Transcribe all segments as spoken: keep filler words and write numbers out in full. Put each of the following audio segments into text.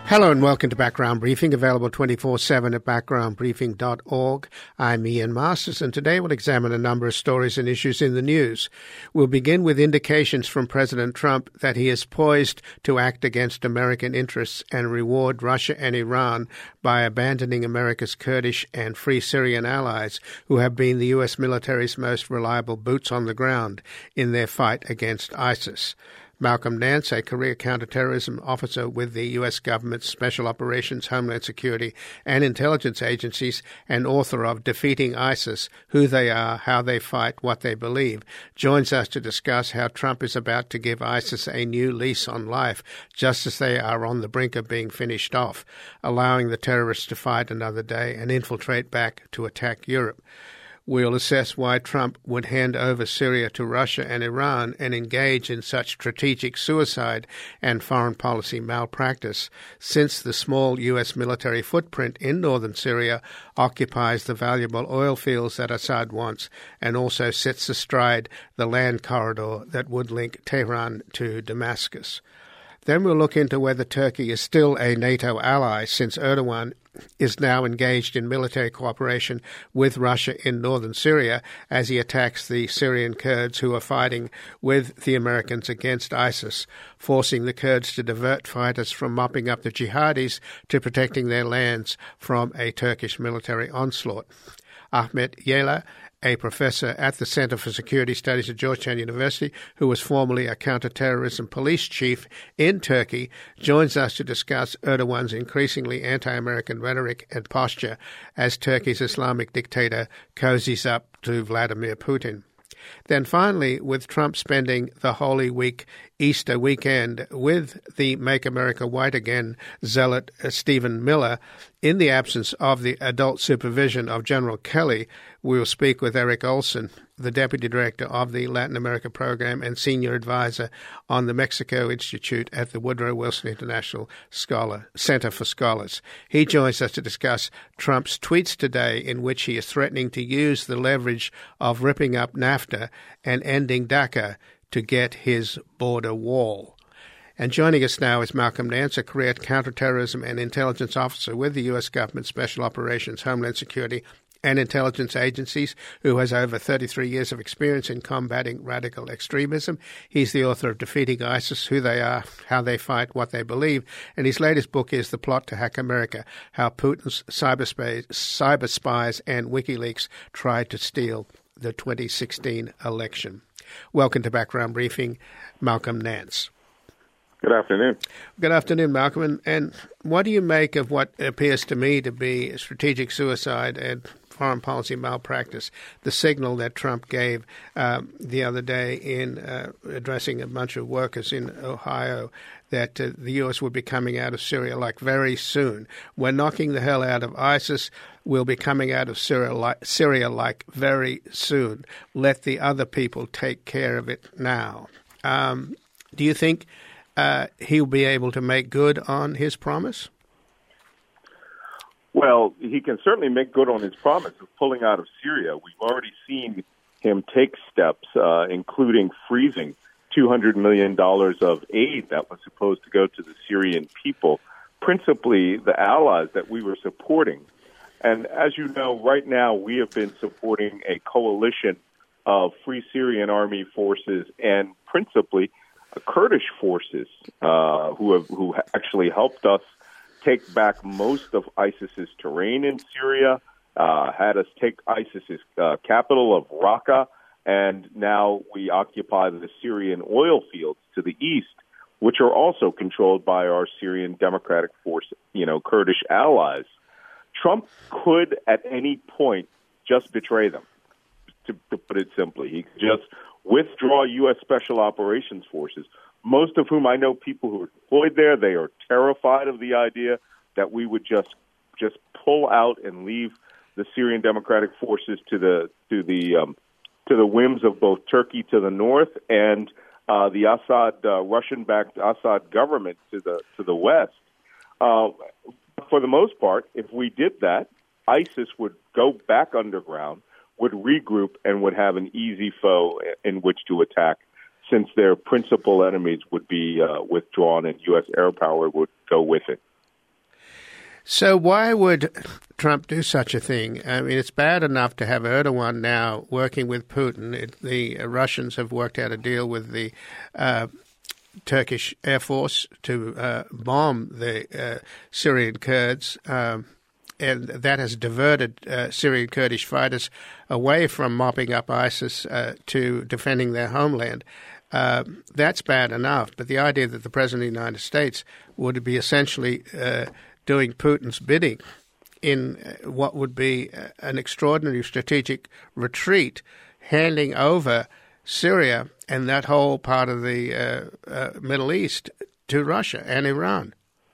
Hello and welcome to Background Briefing, available twenty-four seven at background briefing dot org. I'm Ian Masters, and today we'll examine a number of stories and issues in the news. We'll begin with indications from President Trump that he is poised to act against American interests and reward Russia and Iran by abandoning America's Kurdish and Free Syrian allies, who have been the U S military's most reliable boots on the ground in their fight against ISIS. Malcolm Nance, a career counterterrorism officer with the U S government's Special Operations, Homeland Security, and intelligence agencies, and author of Defeating ISIS, Who They Are, How They Fight, What They Believe, joins us to discuss how Trump is about to give ISIS a new lease on life, just as they are on the brink of being finished off, allowing the terrorists to fight another day and infiltrate back to attack Europe. We'll assess why Trump would hand over Syria to Russia and Iran and engage in such strategic suicide and foreign policy malpractice, since the small U S military footprint in northern Syria occupies the valuable oil fields that Assad wants and also sits astride the land corridor that would link Tehran to Damascus. Then we'll look into whether Turkey is still a NATO ally, since Erdogan is now engaged in military cooperation with Russia in northern Syria as he attacks the Syrian Kurds who are fighting with the Americans against ISIS, forcing the Kurds to divert fighters from mopping up the jihadis to protecting their lands from a Turkish military onslaught. Ahmet Yayla, a professor at the Center for Security Studies at Georgetown University, who was formerly a counterterrorism police chief in Turkey, joins us to discuss Erdogan's increasingly anti-American rhetoric and posture as Turkey's Islamic dictator cozies up to Vladimir Putin. Then finally, with Trump spending the Holy Week Easter weekend with the Make America White Again zealot uh, Stephen Miller, in the absence of the adult supervision of General Kelly, we will speak with Eric Olson, the Deputy Director of the Latin America Program and Senior Advisor on the Mexico Institute at the Woodrow Wilson International Scholar Center for Scholars. He joins us to discuss Trump's tweets today, in which he is threatening to use the leverage of ripping up NAFTA and ending DACA to get his border wall. And joining us now is Malcolm Nance, a career counterterrorism and intelligence officer with the U S government Special Operations, Homeland Security, and intelligence agencies, who has over thirty-three years of experience in combating radical extremism. He's the author of Defeating ISIS, Who They Are, How They Fight, What They Believe, and his latest book is The Plot to Hack America, How Putin's cyberspace, cyber spies and WikiLeaks tried to steal the twenty sixteen election. Welcome to Background Briefing, Malcolm Nance. Good afternoon. Good afternoon, Malcolm. And, and what do you make of what appears to me to be strategic suicide and foreign policy malpractice, the signal that Trump gave um, the other day in uh, addressing a bunch of workers in Ohio, that uh, the U S would be coming out of Syria like very soon? We're knocking the hell out of ISIS. We'll be coming out of Syria like, Syria like very soon. Let the other people take care of it now. Um, do you think uh, he'll be able to make good on his promise? Well, he can certainly make good on his promise of pulling out of Syria. We've already seen him take steps, uh, including freezing two hundred million dollars of aid that was supposed to go to the Syrian people, principally the allies that we were supporting. And as you know, right now we have been supporting a coalition of Free Syrian Army forces and principally uh, Kurdish forces uh, who have who actually helped us take back most of ISIS's terrain in Syria, uh, had us take ISIS's uh, capital of Raqqa, and now we occupy the Syrian oil fields to the east, which are also controlled by our Syrian Democratic Force, you know, Kurdish allies. Trump could at any point just betray them, to, to put it simply. He could just withdraw U S Special Operations Forces, most of whom I know people who are deployed there. They are terrified of the idea that we would just just pull out and leave the Syrian Democratic Forces to the to the um, to the whims of both Turkey to the north and uh, the Assad uh, Russian-backed Assad government to the to the west. Uh, for the most part, if we did that, ISIS would go back underground, would regroup, and would have an easy foe in which to attack, since their principal enemies would be uh, withdrawn and U S air power would go with it. So why would Trump do such a thing? I mean, it's bad enough to have Erdogan now working with Putin. It, the Russians have worked out a deal with the uh, Turkish Air Force to uh, bomb the uh, Syrian Kurds, um, and that has diverted uh, Syrian Kurdish fighters away from mopping up ISIS uh, to defending their homeland. Uh, that's bad enough, but the idea that the President of the United States would be essentially uh, doing Putin's bidding in what would be an extraordinary strategic retreat, handing over Syria and that whole part of the uh, uh, Middle East to Russia and Iran.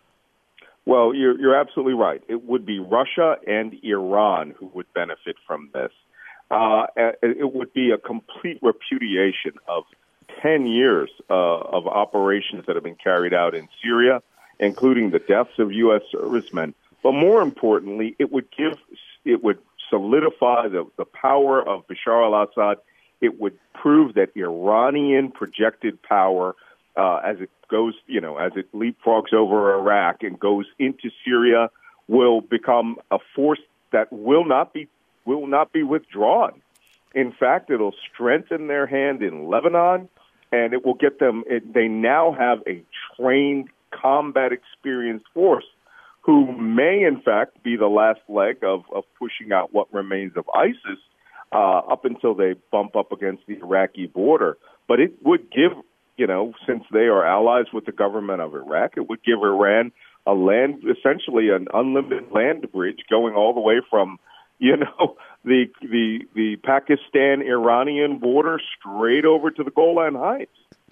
Well, you're, you're absolutely right. It would be Russia and Iran who would benefit from this. Uh, it would be a complete repudiation of ten years uh, of operations that have been carried out in Syria, including the deaths of U S servicemen. But more importantly, it would give, it would solidify the, the power of Bashar al-Assad. It would prove that Iranian projected power, uh, as it goes, you know, as it leapfrogs over Iraq and goes into Syria, will become a force that will not be will not be withdrawn. In fact, it'll strengthen their hand in Lebanon, and it will get them. It, they now have a trained, combat experienced force who may, in fact, be the last leg of, of pushing out what remains of ISIS uh, up until they bump up against the Iraqi border. But it would give, you know, since they are allies with the government of Iraq, it would give Iran a land, essentially an unlimited land bridge going all the way from, you know, the the the Pakistan-Iranian border straight over to the Golan Heights.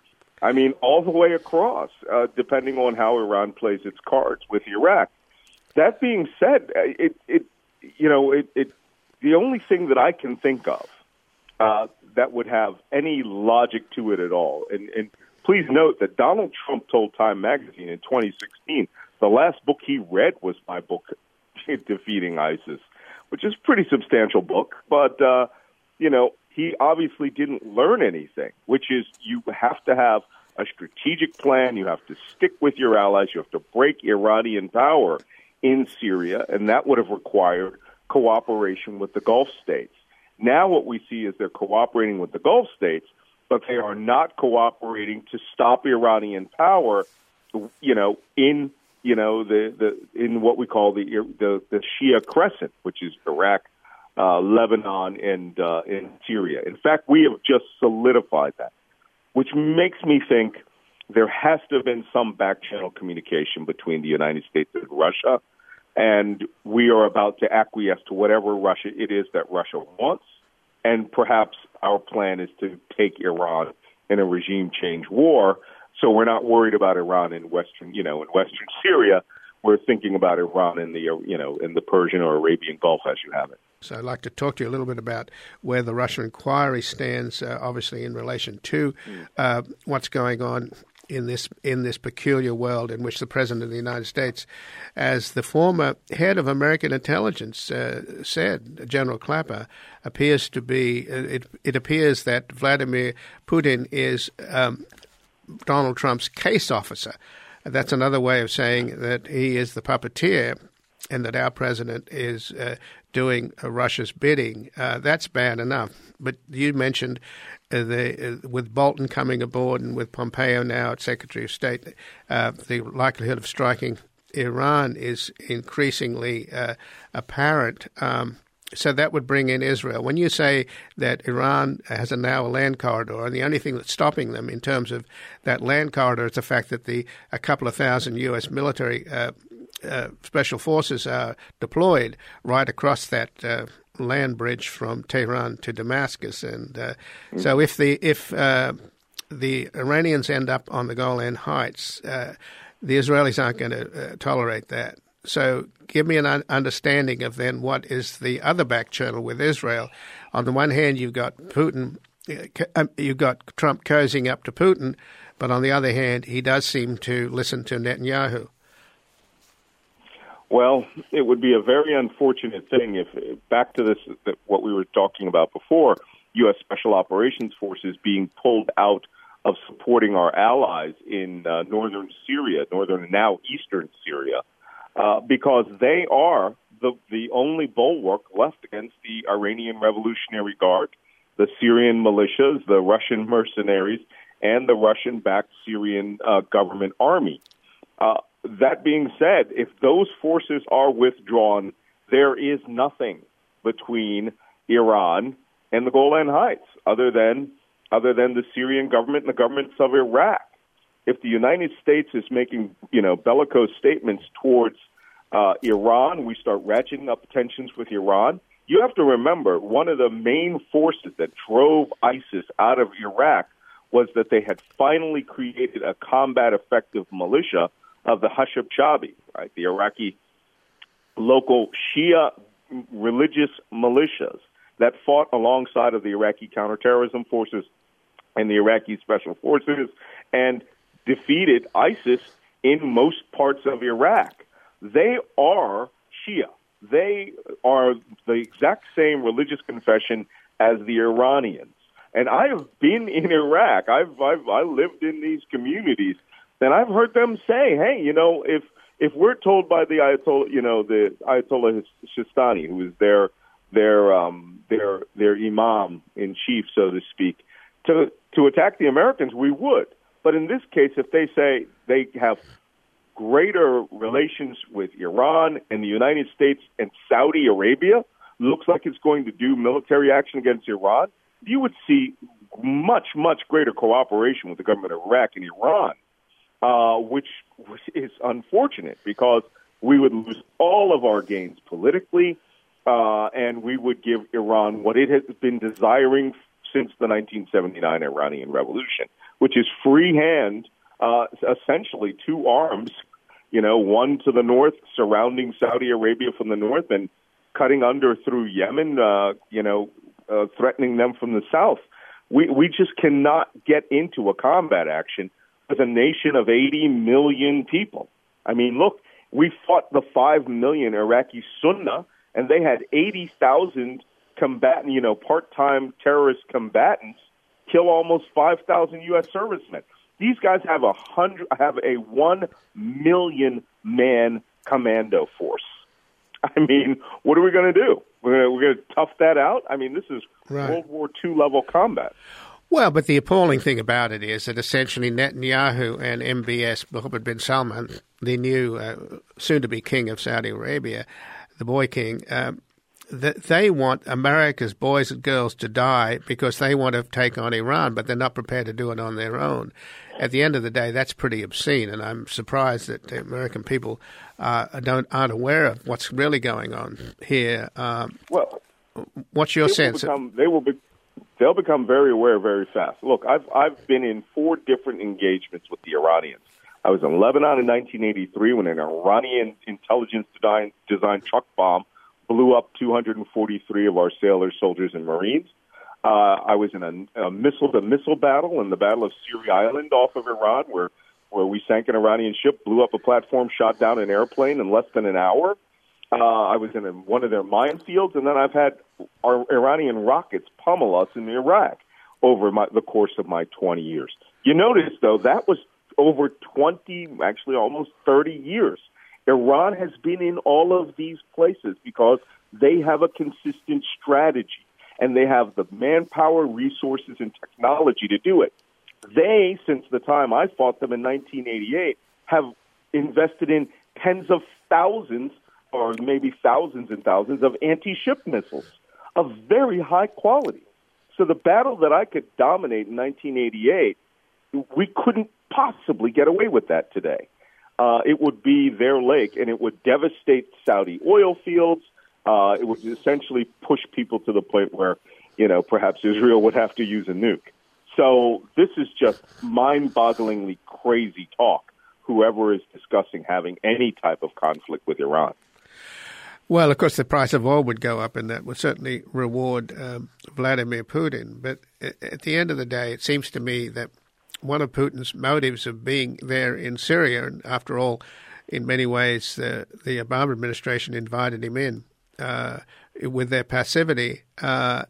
I mean, all the way across, uh, depending on how Iran plays its cards with Iraq. That being said, it, it you know, it, it the only thing that I can think of uh, that would have any logic to it at all, and, and please note that Donald Trump told Time Magazine in twenty sixteen the last book he read was my book, Defeating ISIS, which is a pretty substantial book, but, uh, you know, he obviously didn't learn anything, which is you have to have a strategic plan. You have to stick with your allies. You have to break Iranian power in Syria, and that would have required cooperation with the Gulf states. Now what we see is they're cooperating with the Gulf states, but they are not cooperating to stop Iranian power, you know, in you know the, the in what we call the the, the Shia Crescent, which is Iraq, uh, Lebanon, and uh, in Syria. In fact, we have just solidified that, which makes me think there has to have been some back-channel communication between the United States and Russia, and we are about to acquiesce to whatever Russia it is that Russia wants, and perhaps our plan is to take Iran in a regime change war, so we're not worried about Iran in western, you know, in western Syria. We're thinking about Iran in the, you know, in the Persian or Arabian Gulf, as you have it. So I'd like to talk to you a little bit about where the Russian inquiry stands, uh, obviously in relation to uh, what's going on in this in this peculiar world in which the President of the United States, as the former head of American intelligence uh, said, General Clapper, appears to be, it, it appears that Vladimir Putin is um, Donald Trump's case officer. That's another way of saying that he is the puppeteer and that our president is uh, doing uh, Russia's bidding. Uh, that's bad enough. But you mentioned uh, the uh, with Bolton coming aboard and with Pompeo now as Secretary of State, uh, the likelihood of striking Iran is increasingly uh, apparent. Um, so that would bring in Israel. When you say that Iran has a now a land corridor, and the only thing that's stopping them in terms of that land corridor is the fact that the a couple of thousand U S military uh, uh, special forces are deployed right across that uh, land bridge from Tehran to Damascus, and uh, mm-hmm. so if the if uh, the Iranians end up on the Golan Heights, uh, the Israelis aren't going to uh, tolerate that. So give me an un- understanding of then what is the other back channel with Israel. On the one hand, you've got Putin, uh, you've got Trump cozying up to Putin, but on the other hand, he does seem to listen to Netanyahu. Well, it would be a very unfortunate thing if, back to this, what we were talking about before, U S Special Operations Forces being pulled out of supporting our allies in uh, northern Syria, northern and now eastern Syria. uh, because they are the, the only bulwark left against the Iranian Revolutionary Guard, the Syrian militias, the Russian mercenaries, and the Russian-backed Syrian uh, government army. Uh, that being said, if those forces are withdrawn, there is nothing between Iran and the Golan Heights other than other than the Syrian government and the governments of Iraq. If the United States is making, you know, bellicose statements towards uh, Iran, we start ratcheting up tensions with Iran. You have to remember, one of the main forces that drove ISIS out of Iraq was that they had finally created a combat-effective militia of the Hashab-Shabi, right, the Iraqi local Shia religious militias that fought alongside of the Iraqi counterterrorism forces and the Iraqi special forces and defeated ISIS in most parts of Iraq. They are Shia. They are the exact same religious confession as the Iranians. And I have been in Iraq. I've, I've I lived in these communities, and I've heard them say, "Hey, you know, if if we're told by the Ayatollah, you know, the Ayatollah Sistani, who is their their um, their their imam in chief, so to speak, to to attack the Americans, we would. But in this case, if they say they have greater relations with Iran and the United States and Saudi Arabia, looks like it's going to do military action against Iran, you would see much, much greater cooperation with the government of Iraq and Iran, uh, which, which is unfortunate because we would lose all of our gains politically, uh, and we would give Iran what it has been desiring since the nineteen seventy-nine Iranian Revolution, which is free hand, uh, essentially two arms, you know, one to the north, surrounding Saudi Arabia from the north and cutting under through Yemen, uh, you know, uh, threatening them from the south. We, we just cannot get into a combat action with a nation of eighty million people. I mean, look, we fought the five million Iraqi Sunnah, and they had eighty thousand combatant, you know, part-time terrorist combatants kill almost five thousand U S servicemen. These guys have a hundred, have a one million man commando force. I mean, what are we going to do? We're going we're to tough that out? I mean, this is right. World War Two level combat. Well, but the appalling thing about it is that essentially Netanyahu and M B S, Mohammed bin Salman, the new uh, soon-to-be king of Saudi Arabia, the boy king, um, that they want America's boys and girls to die because they want to take on Iran, but they're not prepared to do it on their own. At the end of the day, that's pretty obscene, and I'm surprised that the American people uh, don't aren't aware of what's really going on here. Um, well, what's your sense? Become, they will be, they'll become very aware very fast. Look, I've I've been in four different engagements with the Iranians. I was in Lebanon in nineteen eighty-three when an Iranian intelligence design, designed truck bomb blew up two hundred forty-three of our sailors, soldiers, and Marines. Uh, I was in a, a missile-to-missile battle in the Battle of Siri Island off of Iran, where, where we sank an Iranian ship, blew up a platform, shot down an airplane in less than an hour. Uh, I was in a, one of their minefields, and then I've had our Iranian rockets pummel us in Iraq over my, the course of my twenty years. You notice, though, that was over twenty, actually almost thirty years. Iran has been in all of these places because they have a consistent strategy, and they have the manpower, resources, and technology to do it. They, since the time I fought them in nineteen eighty-eight, have invested in tens of thousands, or maybe thousands and thousands, of anti-ship missiles of very high quality. So the battle that I could dominate in nineteen eighty-eight, we couldn't possibly get away with that today. Uh, it would be their lake, and it would devastate Saudi oil fields. Uh, it would essentially push people to the point where, you know, perhaps Israel would have to use a nuke. So this is just mind-bogglingly crazy talk, whoever is discussing having any type of conflict with Iran. Well, of course, the price of oil would go up, and that would certainly reward um, Vladimir Putin. But at the end of the day, it seems to me that one of Putin's motives of being there in Syria, and after all, in many ways, the, the Obama administration invited him in uh, with their passivity. Uh,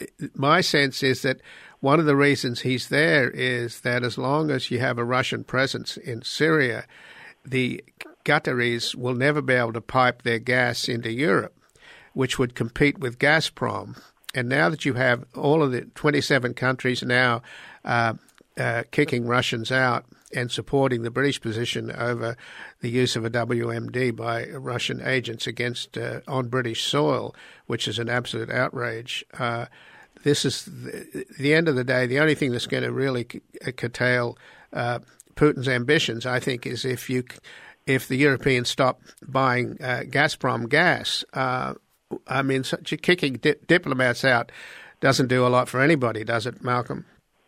my sense is that one of the reasons he's there is that as long as you have a Russian presence in Syria, the Qataris will never be able to pipe their gas into Europe, which would compete with Gazprom. And now that you have all of the twenty-seven countries now uh, uh, kicking Russians out and supporting the British position over the use of a W M D by Russian agents against uh, on British soil, which is an absolute outrage. Uh, this is the, the end of the day. The only thing that's going to really c- curtail uh, Putin's ambitions, I think, is if you if the Europeans stop buying uh, Gazprom gas. Uh, I mean, such a kicking di- diplomats out doesn't do a lot for anybody, does it, Malcolm?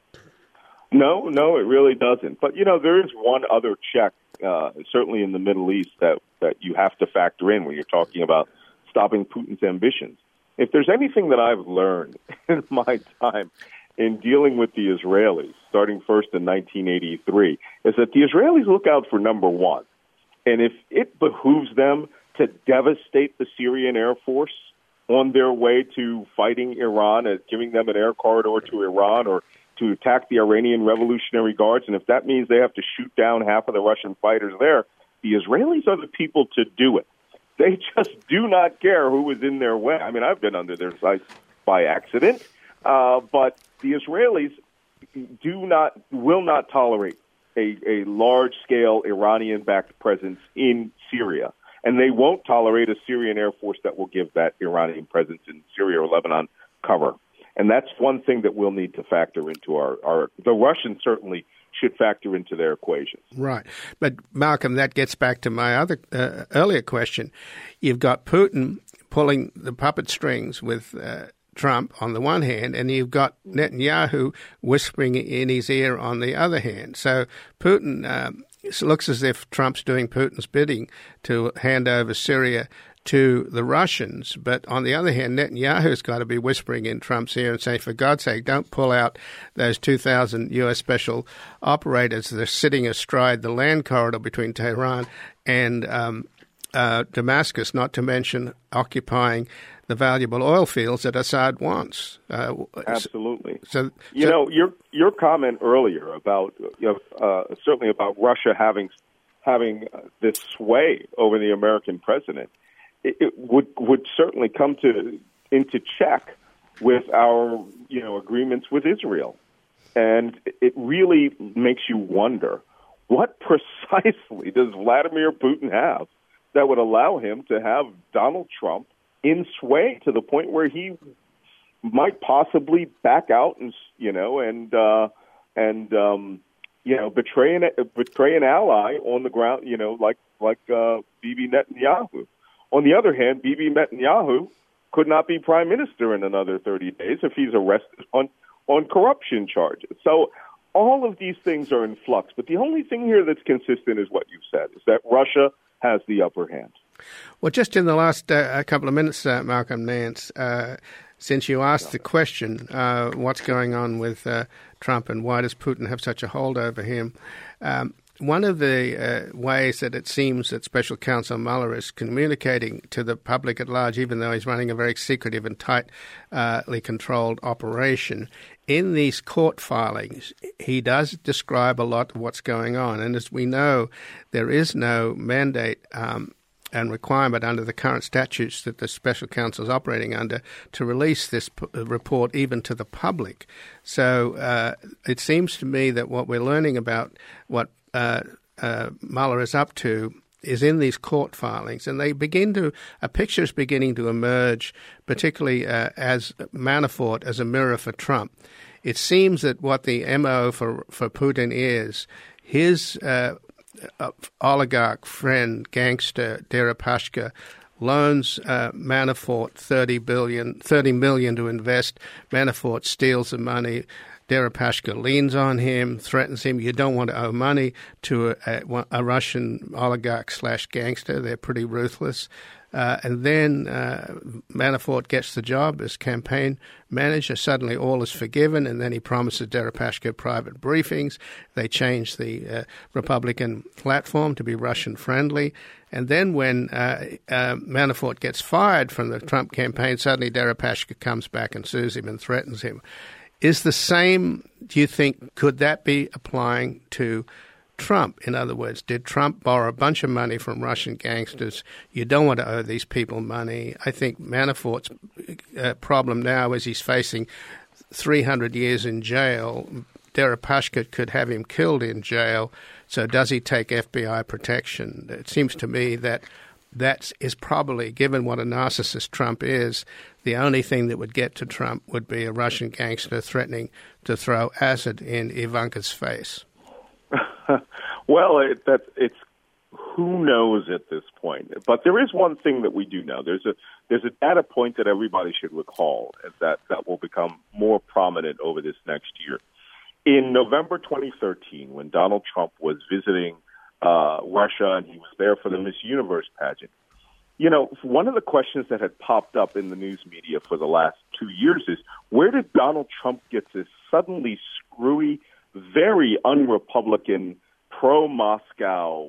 No, no, it really doesn't. But, you know, there is one other check, uh, certainly in the Middle East, that, that you have to factor in when you're talking about stopping Putin's ambitions. If there's anything that I've learned in my time in dealing with the Israelis, starting first in nineteen eighty-three, is that the Israelis look out for number one. And if it behooves them to devastate the Syrian Air Force on their way to fighting Iran, and giving them an air corridor to Iran, or to attack the Iranian Revolutionary Guards, and if that means they have to shoot down half of the Russian fighters there, the Israelis are the people to do it. They just do not care who is in their way. I mean, I've been under their sights by accident, uh, but the Israelis do not, will not tolerate a, a large-scale Iranian-backed presence in Syria. And they won't tolerate a Syrian Air Force that will give that Iranian presence in Syria or Lebanon cover. And that's one thing that we'll need to factor into our, our – the Russians certainly should factor into their equations. Right. But, Malcolm, that gets back to my other uh, earlier question. You've got Putin pulling the puppet strings with uh, Trump on the one hand, and you've got Netanyahu whispering in his ear on the other hand. So Putin um, – it looks as if Trump's doing Putin's bidding to hand over Syria to the Russians. But on the other hand, Netanyahu's got to be whispering in Trump's ear and saying, for God's sake, don't pull out those two thousand U S special operators that are sitting astride the land corridor between Tehran and um, uh, Damascus, not to mention occupying the valuable oil fields that Assad wants. Uh, Absolutely. So, you so, know, your your comment earlier about, you know, uh, certainly about Russia having having this sway over the American president, it, it would would certainly come to into check with our, you know, agreements with Israel, and it really makes you wonder, what precisely does Vladimir Putin have that would allow him to have Donald Trump in sway to the point where he might possibly back out and, you know, and uh, and um, you know, betray an betray an ally on the ground, you know, like like uh, Bibi Netanyahu. On the other hand, Bibi Netanyahu could not be prime minister in another thirty days if he's arrested on on corruption charges. So all of these things are in flux. But the only thing here that's consistent is what you said, is that Russia has the upper hand. Well, just in the last uh, couple of minutes, uh, Malcolm Nance, uh, since you asked the question, uh, what's going on with uh, Trump and why does Putin have such a hold over him, um, one of the uh, ways that it seems that Special Counsel Mueller is communicating to the public at large, even though he's running a very secretive and tightly controlled operation, in these court filings, he does describe a lot of what's going on. And as we know, there is no mandate um, and requirement under the current statutes that the special counsel is operating under to release this p- report even to the public. So uh, it seems to me that what we're learning about what uh, uh, Mueller is up to is in these court filings, and they begin to, a picture is beginning to emerge, particularly uh, as Manafort as a mirror for Trump. It seems that what the M O for, for Putin is, his uh, uh, oligarch friend, gangster Deripaska, loans uh, Manafort thirty billion dollars, thirty million dollars to invest. Manafort steals the money. Deripaska leans on him, threatens him. You don't want to owe money to a, a, a Russian oligarch slash gangster. They're pretty ruthless. Uh, and then uh, Manafort gets the job as campaign manager. Suddenly all is forgiven, and then he promises Deripaska private briefings. They change the uh, Republican platform to be Russian-friendly. And then when uh, uh, Manafort gets fired from the Trump campaign, suddenly Deripaska comes back and sues him and threatens him. Is the same, do you think, could that be applying to Trump? In other words, did Trump borrow a bunch of money from Russian gangsters? You don't want to owe these people money. I think Manafort's uh, problem now is he's facing three hundred years in jail. Deripaska could have him killed in jail. So does he take F B I protection? It seems to me that that is probably, given what a narcissist Trump is, the only thing that would get to Trump would be a Russian gangster threatening to throw acid in Ivanka's face. Well, it, that, it's who knows at this point. But there is one thing that we do know. There's a there's a data point that everybody should recall that, that will become more prominent over this next year. In November twenty thirteen, when Donald Trump was visiting uh, Russia and he was there for the Miss Universe pageant, you know, one of the questions that had popped up in the news media for the last two years is, where did Donald Trump get this suddenly screwy, very un-Republican, pro-Moscow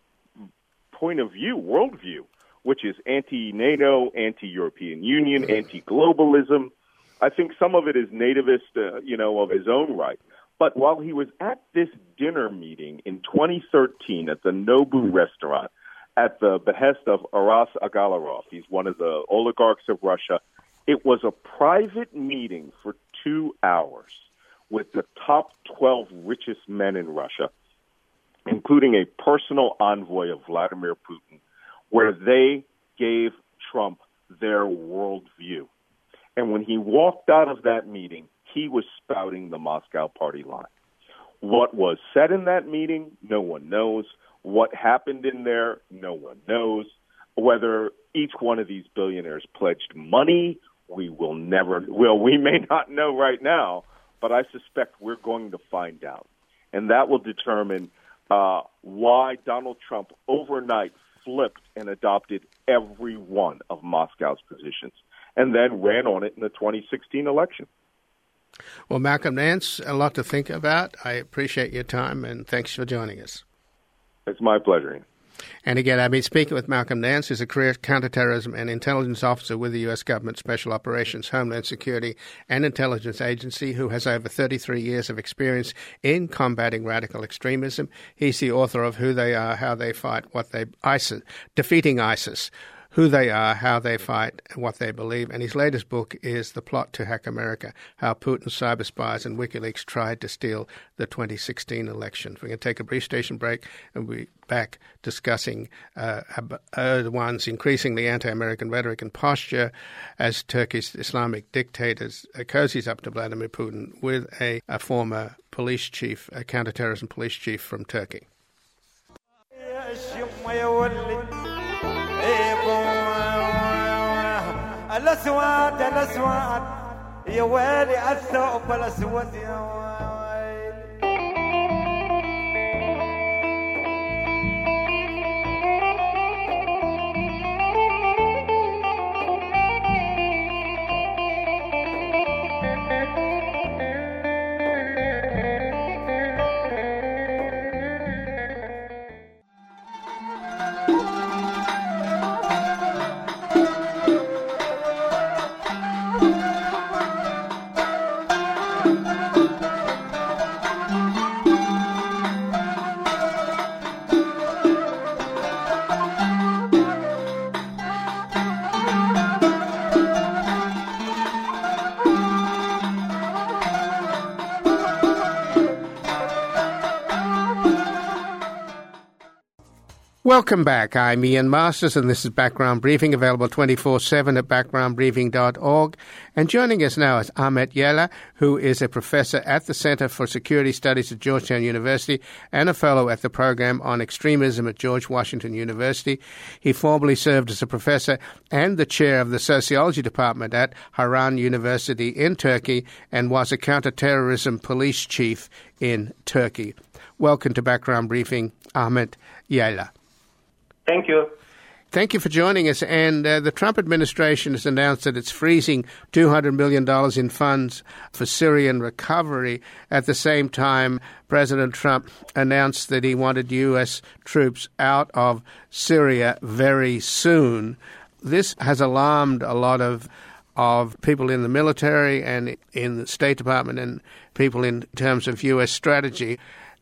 point of view, worldview, which is anti-NATO, anti-European Union, anti-globalism? I think some of it is nativist, uh, you know, of his own right. But while he was at this dinner meeting in twenty thirteen at the Nobu restaurant, at the behest of Aras Agalarov, he's one of the oligarchs of Russia, it was a private meeting for two hours with the top twelve richest men in Russia, including a personal envoy of Vladimir Putin, where they gave Trump their worldview. And when he walked out of that meeting, he was spouting the Moscow party line. What was said in that meeting, no one knows. What happened in there, no one knows. Whether each one of these billionaires pledged money, we will never, well, we may not know right now, but I suspect we're going to find out. And that will determine uh, why Donald Trump overnight flipped and adopted every one of Moscow's positions and then ran on it in the twenty sixteen election. Well, Malcolm Nance, a lot to think about. I appreciate your time, and thanks for joining us. It's my pleasure. And again, I've been speaking with Malcolm Nance, who's a career counterterrorism and intelligence officer with the U S Government Special Operations, Homeland Security and Intelligence Agency, who has over thirty-three years of experience in combating radical extremism. He's the author of Who They Are, How They Fight, What They ISIS, Defeating ISIS. Who They Are, How They Fight, and What They Believe. And his latest book is The Plot to Hack America, How Putin, Cyber Spies, and WikiLeaks Tried to Steal the twenty sixteen Election. We're going to take a brief station break and we'll be back discussing uh, Erdogan's increasingly anti-American rhetoric and posture as Turkey's Islamic dictator uh, cozies up to Vladimir Putin with a, a former police chief, a counterterrorism police chief from Turkey. الأسود الأسود يا ويلي الثوب الأسود يا ويلي Welcome back. I'm Ian Masters, and this is Background Briefing, available twenty-four seven at background briefing dot org. And joining us now is Ahmet Yayla, who is a professor at the Center for Security Studies at Georgetown University and a fellow at the Program on Extremism at George Washington University. He formerly served as a professor and the chair of the Sociology Department at Harran University in Turkey and was a counterterrorism police chief in Turkey. Welcome to Background Briefing, Ahmet Yayla. Thank you. Thank you for joining us. And uh, the Trump administration has announced that it's freezing two hundred million dollars in funds for Syrian recovery. At the same time, President Trump announced that he wanted U S troops out of Syria very soon. This has alarmed a lot of of people in the military and in the State Department and people in terms of U S strategy.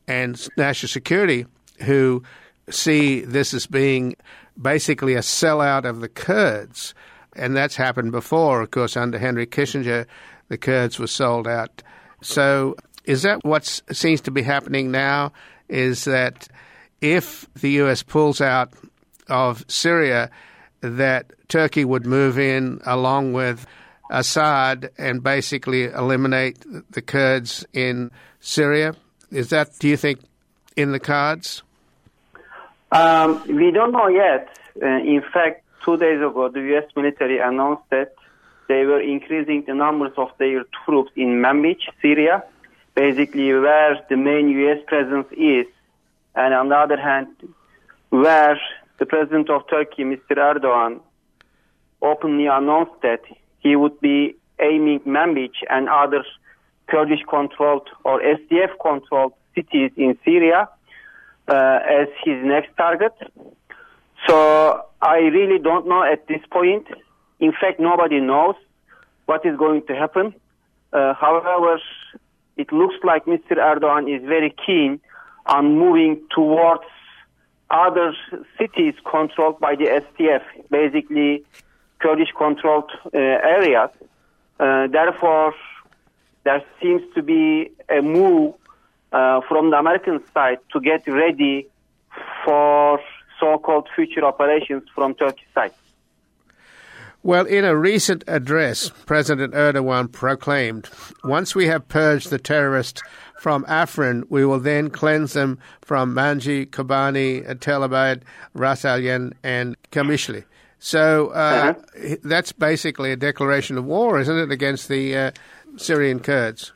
and national security who see this as being basically a sellout of the Kurds. And that's happened before, of course, under Henry Kissinger, the Kurds were sold out. So is that what seems to be happening now, is that if the U S pulls out of Syria, that Turkey would move in along with Assad and basically eliminate the Kurds in Syria? Is that, do you think, in the cards? Um, we don't know yet. Uh, in fact, two days ago, the U S military announced that they were increasing the numbers of their troops in Manbij, Syria, basically where the main U S presence is. And on the other hand, where the president of Turkey, Mister Erdogan, openly announced that he would be aiming Manbij and other Kurdish-controlled or S D F-controlled cities in Syria uh, as his next target. So I really don't know at this point. In fact, nobody knows what is going to happen. Uh, however, it looks like Mister Erdogan is very keen on moving towards other cities controlled by the S D F, basically Kurdish-controlled uh, areas. Uh, therefore, there seems to be a move uh, from the American side to get ready for so-called future operations from Turkey's side. Well, in a recent address, President Erdogan proclaimed, once we have purged the terrorists from Afrin, we will then cleanse them from Manji, Kobani, Tel Abyad, Ras Al Ain, and Qamishli. So uh, uh-huh. that's basically a declaration of war, isn't it, against the uh, Syrian Kurds?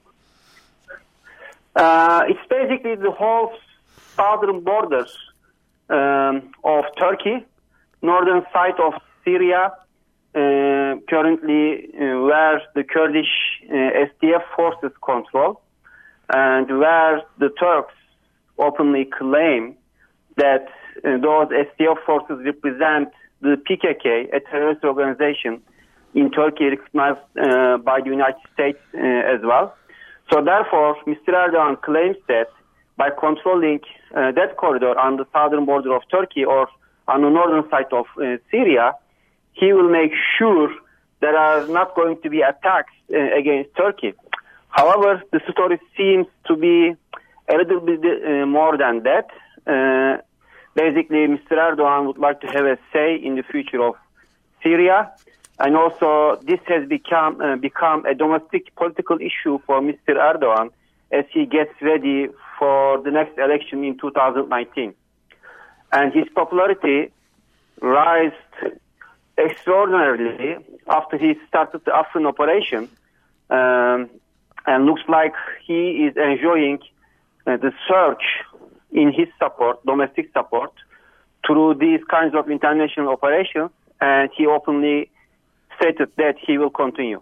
Uh, it's basically the whole southern borders um, of Turkey, northern side of Syria, uh, currently uh, where the Kurdish uh, S D F forces control, and where the Turks openly claim that uh, those S D F forces represent the P K K, a terrorist organization in Turkey recognized uh, by the United States uh, as well. So therefore, Mister Erdogan claims that by controlling uh, that corridor on the southern border of Turkey or on the northern side of uh, Syria, he will make sure there are not going to be attacks uh, against Turkey. However, the story seems to be a little bit uh, more than that. Uh, basically, Mister Erdogan would like to have a say in the future of Syria. And also, this has become uh, become a domestic political issue for Mister Erdogan as he gets ready for the next election in two thousand nineteen. And his popularity rised extraordinarily after he started the Afrin operation. Um, and looks like he is enjoying uh, the surge in his support, domestic support, through these kinds of international operations. And he openly stated that he will continue.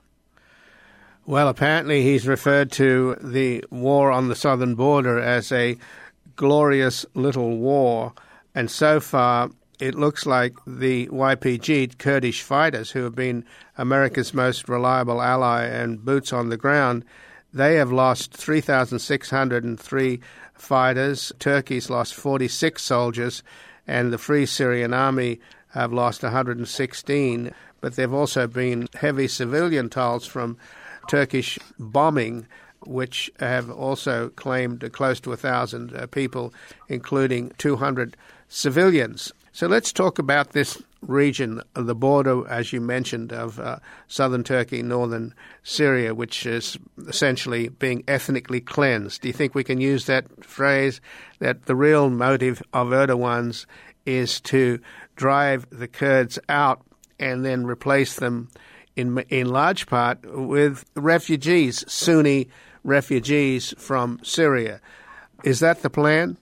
Well, apparently he's referred to the war on the southern border as a glorious little war, and so far it looks like the Y P G, Kurdish fighters, who have been America's most reliable ally and boots on the ground, they have lost three thousand six hundred three fighters. Turkey's lost forty-six soldiers, and the Free Syrian Army have lost one hundred sixteen. But there have also been heavy civilian tolls from Turkish bombing, which have also claimed close to one thousand uh, people, including two hundred civilians. So let's talk about this region, the border, as you mentioned, of uh, southern Turkey, northern Syria, which is essentially being ethnically cleansed. Do you think we can use that phrase, that the real motive of Erdogan's is to drive the Kurds out and then replace them in in large part with refugees, Sunni refugees from Syria? Is that the plan?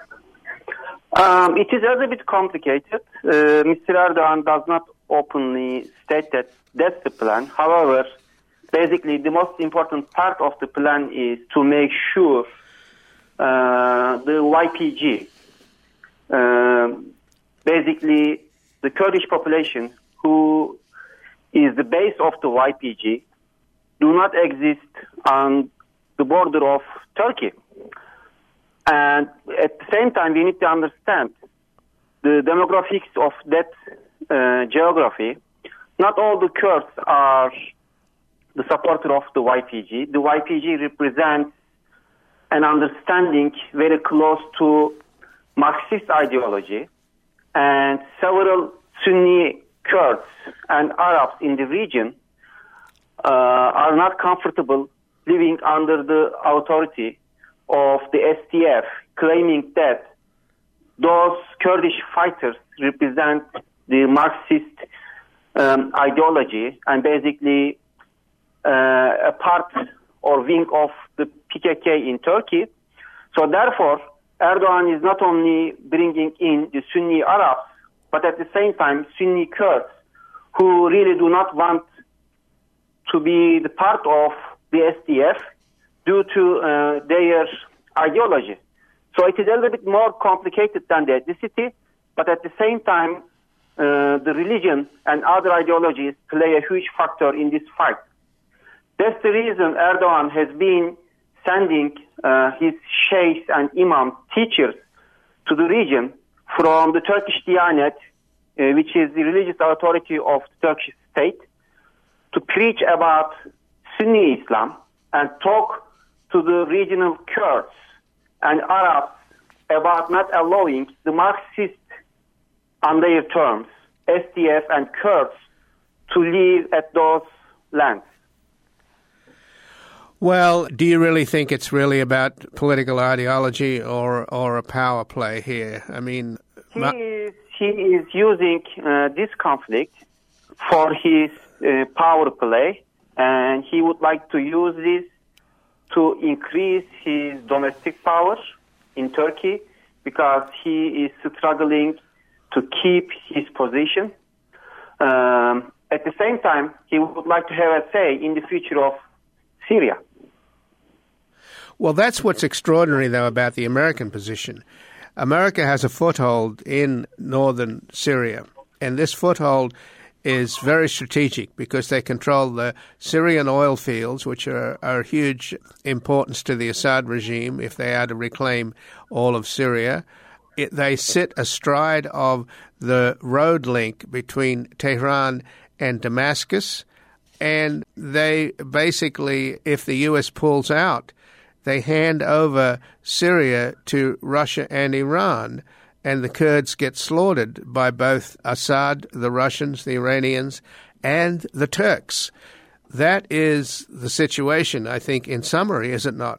Um, it is a little bit complicated. Uh, Mister Erdogan does not openly state that that's the plan. However, basically the most important part of the plan is to make sure uh, the Y P G, uh, basically the Kurdish population, who is the base of the Y P G, do not exist on the border of Turkey. And at the same time, we need to understand the demographics of that uh, geography. Not all the Kurds are the supporter of the Y P G. The Y P G represents an understanding very close to Marxist ideology, and several Sunni Kurds and Arabs in the region uh, are not comfortable living under the authority of the S D F, claiming that those Kurdish fighters represent the Marxist um, ideology and basically uh, a part or wing of the P K K in Turkey. So therefore, Erdogan is not only bringing in the Sunni Arabs, but at the same time Sunni Kurds who really do not want to be the part of the S D F due to uh, their ideology. So it is a little bit more complicated than the ethnicity, but at the same time, uh, the religion and other ideologies play a huge factor in this fight. That's the reason Erdogan has been sending uh, his sheikhs and imams, teachers, to the region from the Turkish Diyanet, uh, which is the religious authority of the Turkish state, to preach about Sunni Islam and talk to the regional Kurds and Arabs about not allowing the Marxist, on their terms, S D F and Kurds to live at those lands. Well, do you really think it's really about political ideology or or a power play here? I mean, he is he is using uh, this conflict for his uh, power play, and he would like to use this to increase his domestic power in Turkey because he is struggling to keep his position. Um, at the same time, he would like to have a say in the future of Syria. Well, that's what's extraordinary, though, about the American position. America has a foothold in northern Syria, and this foothold is very strategic because they control the Syrian oil fields, which are, are huge importance to the Assad regime if they are to reclaim all of Syria. It, they sit astride of the road link between Tehran and Damascus, and they basically, if the U S pulls out, they hand over Syria to Russia and Iran, and the Kurds get slaughtered by both Assad, the Russians, the Iranians, and the Turks. That is the situation, I think, in summary, is it not?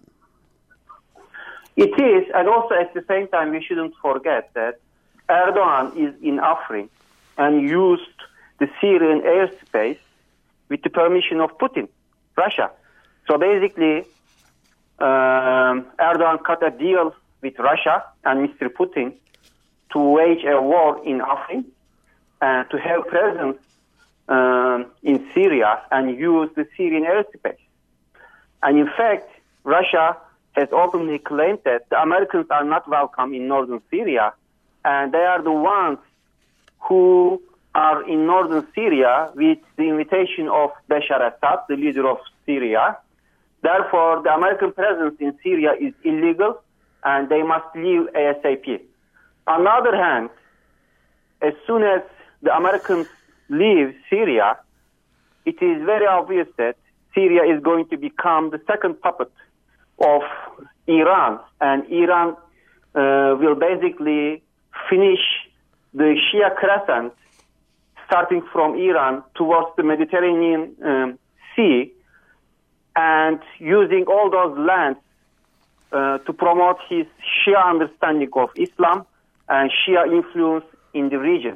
It is, and also at the same time, we shouldn't forget that Erdogan is in Afrin and used the Syrian airspace with the permission of Putin, Russia. So basically, um, Erdogan cut a deal with Russia and Mister Putin to wage a war in Afrin and to have presence um, in Syria and use the Syrian airspace. And in fact, Russia has openly claimed that the Americans are not welcome in northern Syria, and they are the ones who are in northern Syria with the invitation of Bashar Assad, the leader of Syria. Therefore, the American presence in Syria is illegal, and they must leave ASAP. On the other hand, as soon as the Americans leave Syria, it is very obvious that Syria is going to become the second puppet of Iran, and Iran uh, will basically finish the Shia crescent starting from Iran towards the Mediterranean um, Sea and using all those lands uh, to promote his Shia understanding of Islam and Shia influence in the region.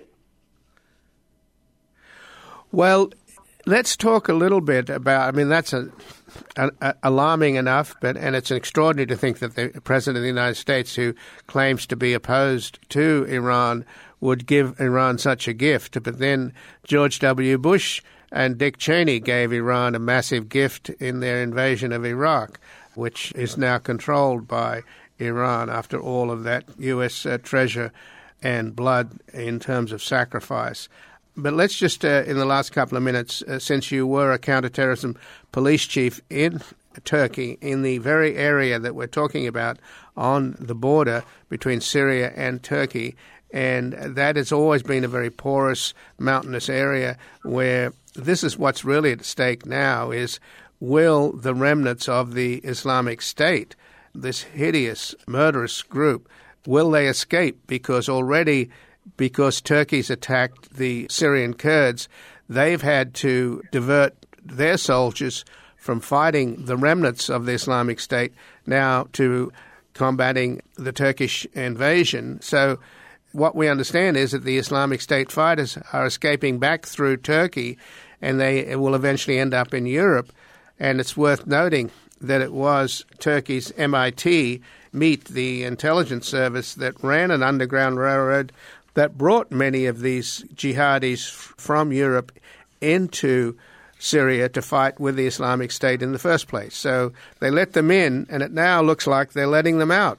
Well, let's talk a little bit about, I mean, that's a, a, a alarming enough, but and it's extraordinary to think that the President of the United States, who claims to be opposed to Iran, would give Iran such a gift. But then George W. Bush and Dick Cheney gave Iran a massive gift in their invasion of Iraq, which is now controlled by Iran after all of that U S uh, treasure and blood in terms of sacrifice. But let's just, uh, in the last couple of minutes, uh, since you were a counterterrorism police chief in Turkey in the very area that we're talking about on the border between Syria and Turkey. And that has always been a very porous, mountainous area where this is what's really at stake now is, will the remnants of the Islamic State, this hideous, murderous group, will they escape? Because already, because Turkey's attacked the Syrian Kurds, they've had to divert their soldiers from fighting the remnants of the Islamic State now to combating the Turkish invasion. So what we understand is that the Islamic State fighters are escaping back through Turkey, and they will eventually end up in Europe. And it's worth noting that it was Turkey's M I T, MIT, the intelligence service, that ran an underground railroad that brought many of these jihadis from Europe into Syria to fight with the Islamic State in the first place. So they let them in, and it now looks like they're letting them out.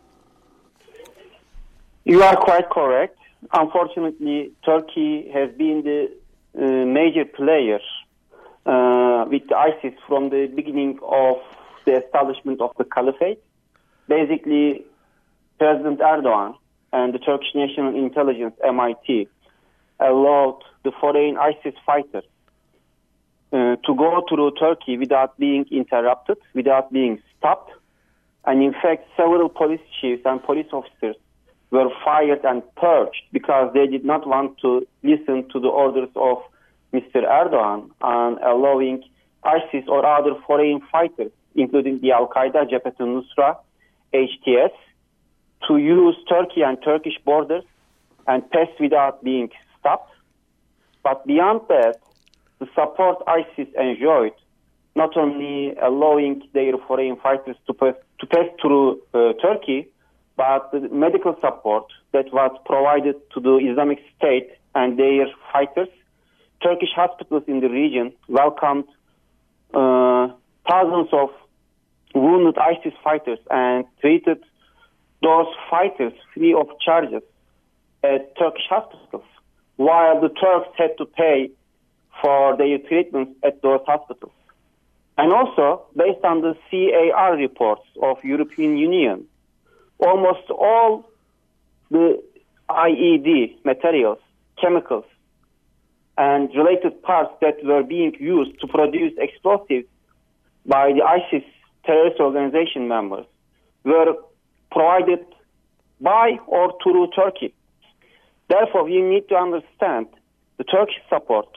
You are quite correct. Unfortunately, Turkey has been the uh, major player uh, with ISIS from the beginning of the establishment of the caliphate. Basically, President Erdogan and the Turkish National Intelligence, M I T, allowed the foreign ISIS fighters uh, to go through Turkey without being interrupted, without being stopped. And in fact, several police chiefs and police officers were fired and purged because they did not want to listen to the orders of Mister Erdogan and allowing ISIS or other foreign fighters, including the Al-Qaeda, Jabhat al-Nusra, H T S, to use Turkey and Turkish borders and pass without being stopped. But beyond that, the support ISIS enjoyed, not only allowing their foreign fighters to pass, to pass through uh, Turkey, but the medical support that was provided to the Islamic State and their fighters. Turkish hospitals in the region welcomed uh, thousands of wounded ISIS fighters and treated those fighters free of charges at Turkish hospitals, while the Turks had to pay for their treatments at those hospitals. And also, based on the C A R reports of European Union, almost all the I E D materials, chemicals, and related parts that were being used to produce explosives by the ISIS terrorist organization members were provided by or through Turkey. Therefore, we need to understand the Turkish support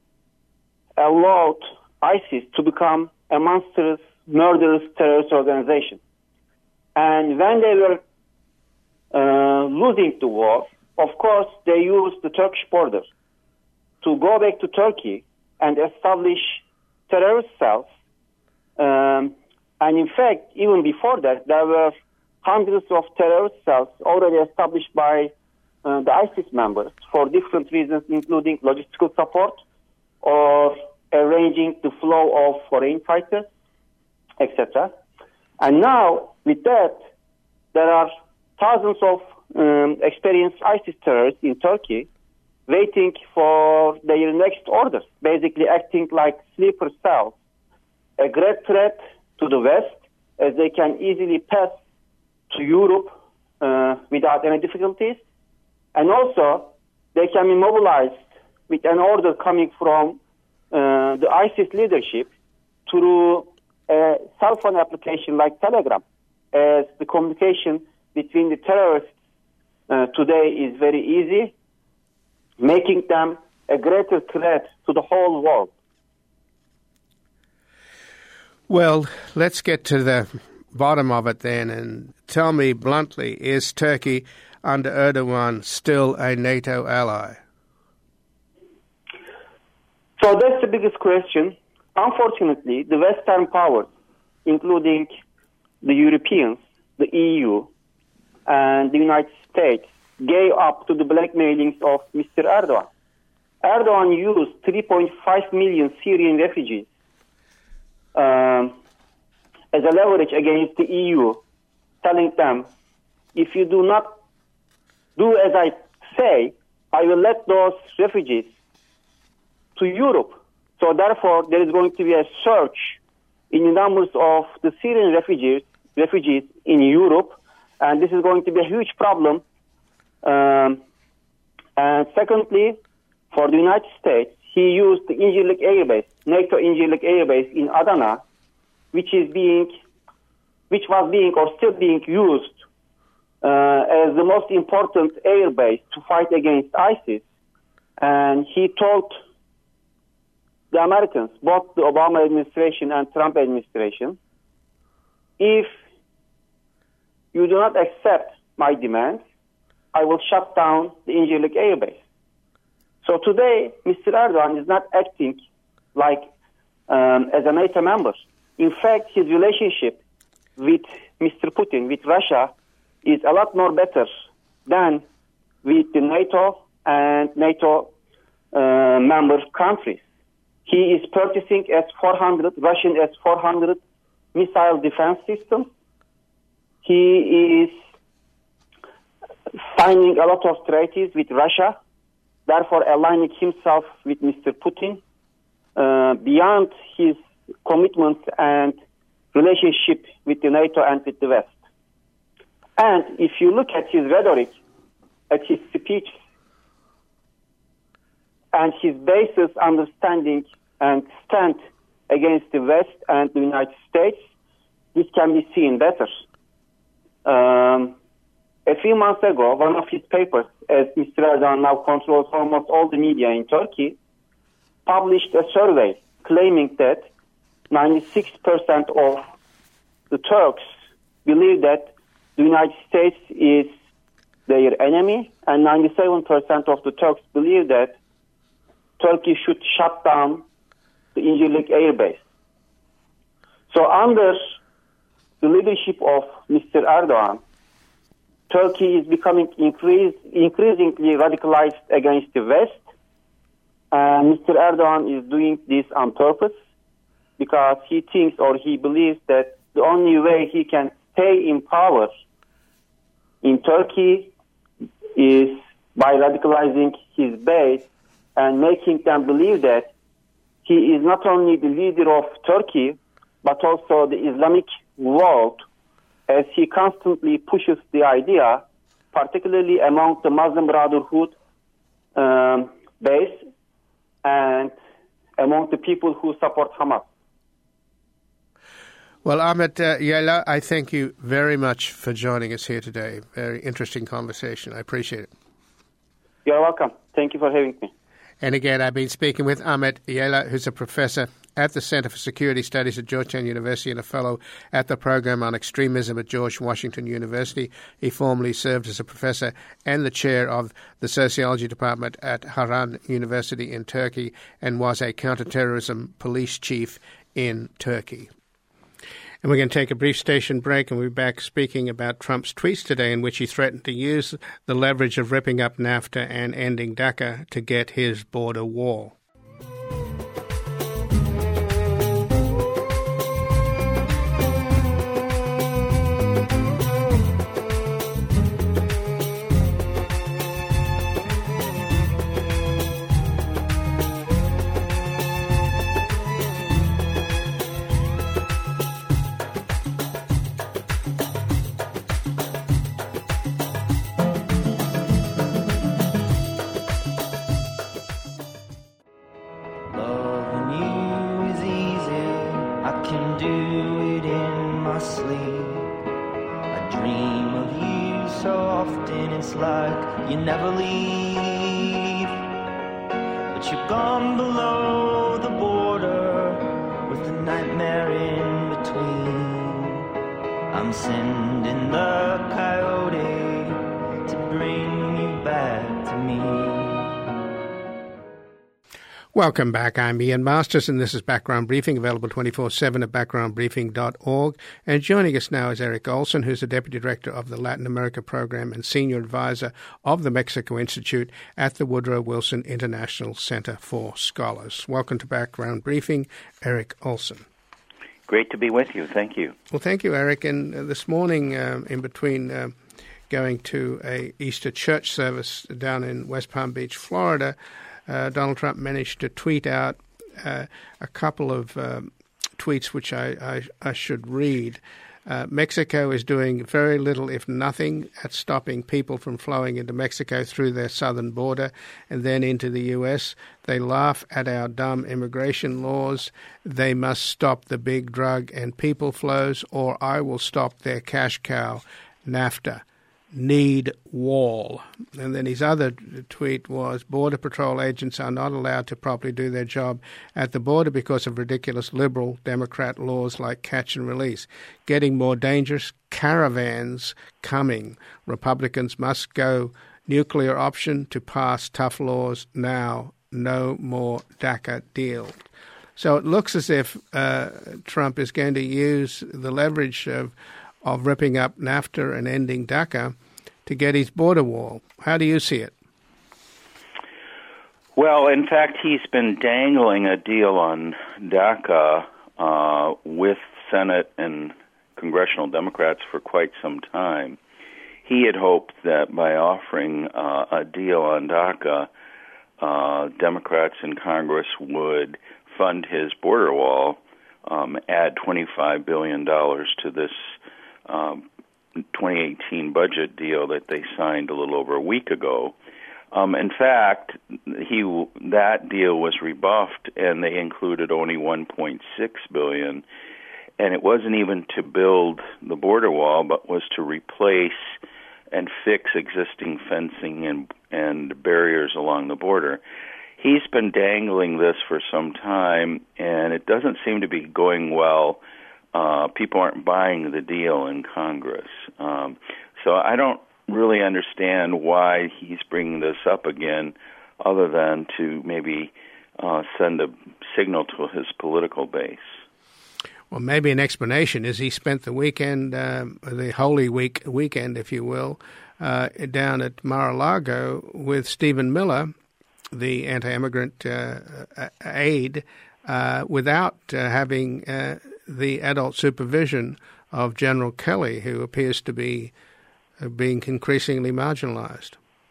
allowed ISIS to become a monstrous, murderous terrorist organization. And when they were uh, losing the war, of course, they used the Turkish border to go back to Turkey and establish terrorist cells. Um, and in fact, even before that, there were hundreds of terrorist cells already established by uh, the ISIS members for different reasons, including logistical support or arranging the flow of foreign fighters, et cetera. And now, with that, there are thousands of um, experienced ISIS terrorists in Turkey waiting for their next orders, basically acting like sleeper cells, a great threat to the West, as they can easily pass to Europe uh, without any difficulties. And also, they can be mobilized with an order coming from uh, the ISIS leadership through a cell phone application like Telegram, as the communication between the terrorists uh, today is very easy, making them a greater threat to the whole world. Well, let's get to the bottom of it then, and tell me bluntly, is Turkey under Erdogan still a NATO ally? So that's the biggest question. Unfortunately, the Western powers, including the Europeans, the E U, and the United States, gave up to the blackmailings of Mister Erdogan. Erdogan used three point five million Syrian refugees um, as a leverage against the E U, telling them, if you do not do as I say, I will let those refugees to Europe. So therefore, there is going to be a surge in the numbers of the Syrian refugees, refugees in Europe, and this is going to be a huge problem. Um, and secondly, for the United States, he used the Incirlik Air Base, NATO Incirlik Air Base in Adana, which is being, which was being or still being used uh, as the most important air base to fight against ISIS. And he told the Americans, both the Obama administration and Trump administration, if you do not accept my demands, I will shut down the Incirlik Air Base. So today, Mister Erdogan is not acting like um, as a NATO member. In fact, his relationship with Mister Putin, with Russia, is a lot more better than with the NATO and NATO uh, member countries. He is purchasing S four hundred, Russian S four hundred missile defense systems. He is signing a lot of treaties with Russia, therefore aligning himself with Mister Putin uh, beyond his commitment and relationship with the NATO and with the West. And if you look at his rhetoric, at his speech, and his basis understanding and stand against the West and the United States, this can be seen better. Um, a few months ago, one of his papers, as Mister Erdogan now controls almost all the media in Turkey, published a survey claiming that ninety-six percent of the Turks believe that the United States is their enemy, and ninety-seven percent of the Turks believe that Turkey should shut down the Incirlik Air Base. So under the leadership of Mister Erdogan, Turkey is becoming increase, increasingly radicalized against the West. And Mister Erdogan is doing this on purpose because he thinks or he believes that the only way he can stay in power in Turkey is by radicalizing his base and making them believe that he is not only the leader of Turkey, but also the Islamic world, as he constantly pushes the idea, particularly among the Muslim Brotherhood um, base and among the people who support Hamas. Well, Ahmet uh, Yayla, I thank you very much for joining us here today. Very interesting conversation. I appreciate it. You're welcome. Thank you for having me. And again, I've been speaking with Ahmet Yayla, who's a professor at the Center for Security Studies at Georgetown University and a fellow at the Program on Extremism at George Washington University. He formerly served as a professor and the chair of the Sociology Department at Harran University in Turkey and was a counterterrorism police chief in Turkey. And we're going to take a brief station break, and we'll be back speaking about Trump's tweets today in which he threatened to use the leverage of ripping up NAFTA and ending DACA to get his border wall. Welcome back. I'm Ian Masters, and this is Background Briefing, available twenty-four seven at background briefing dot org. And joining us now is Eric Olson, who's the Deputy Director of the Latin America Program and Senior Advisor of the Mexico Institute at the Woodrow Wilson International Center for Scholars. Welcome to Background Briefing, Eric Olson. Great to be with you. Thank you. Well, thank you, Eric. And uh, this morning, um, in between uh, going to a Easter church service down in West Palm Beach, Florida, Uh, Donald Trump managed to tweet out uh, a couple of um, tweets which I, I, I should read. Uh, Mexico is doing very little, if nothing, at stopping people from flowing into Mexico through their southern border and then into the U S. They laugh at our dumb immigration laws. They must stop the big drug and people flows, or I will stop their cash cow, NAFTA. Need wall. And then his other tweet was, Border Patrol agents are not allowed to properly do their job at the border because of ridiculous liberal Democrat laws like catch and release. Getting more dangerous, caravans coming. Republicans must go nuclear option to pass tough laws now. No more DACA deal. So it looks as if uh, Trump is going to use the leverage of of ripping up NAFTA and ending DACA to get his border wall. How do you see it? Well, in fact, he's been dangling a deal on DACA uh, with Senate and congressional Democrats for quite some time. He had hoped that by offering uh, a deal on DACA, uh, Democrats in Congress would fund his border wall, um, add twenty-five billion dollars to this Um, twenty eighteen budget deal that they signed a little over a week ago. Um, in fact, he that deal was rebuffed, and they included only one point six billion dollars, and it wasn't even to build the border wall, but was to replace and fix existing fencing and and barriers along the border. He's been dangling this for some time, and it doesn't seem to be going well. Uh, people aren't buying the deal in Congress. Um, so I don't really understand why he's bringing this up again, other than to maybe uh, send a signal to his political base. Well, maybe an explanation is he spent the weekend, um, the Holy Week weekend, if you will, uh, down at Mar-a-Lago with Stephen Miller, the anti-immigrant uh, aide, uh, without uh, having uh, the adult supervision of General Kelly, who appears to be uh, being increasingly marginalized.